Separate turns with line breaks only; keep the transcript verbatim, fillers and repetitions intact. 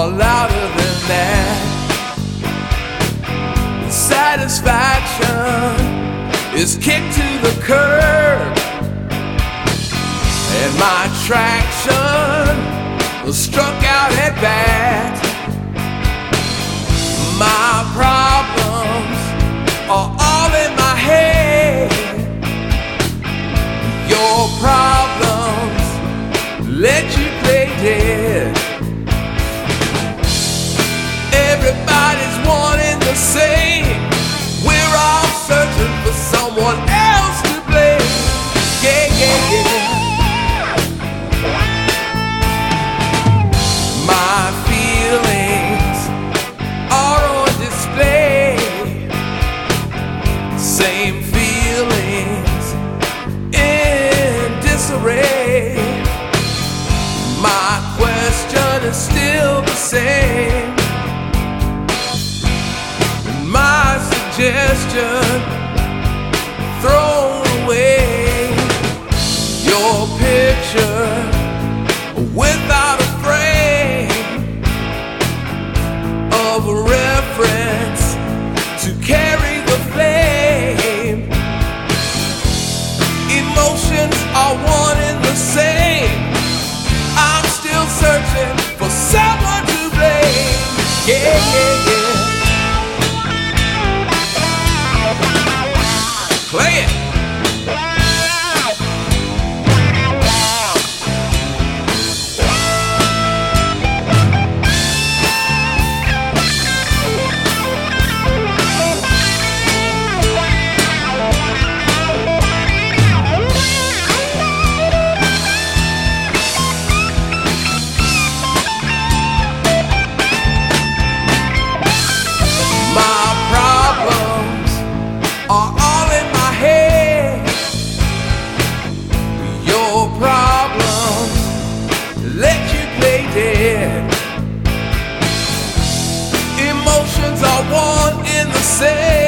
are louder than that. Satisfaction is kicked to the curb, and my traction was struck out at bat. My problems are all in my head. Your problems let you play dead. Everybody's wanting the same. We're all searching for someone else to blame. Yeah, yeah, yeah. My feelings are on display. Same feelings in disarray. My question is still the same. My suggestion thrown away. Your picture without a frame of a reference to carry the flame. Emotions are one and the same. I'm still searching for someone to blame. Yeah, yeah, yeah. Play it. My problems are all in my head. Your problems let you play dead. Emotions are one in the same.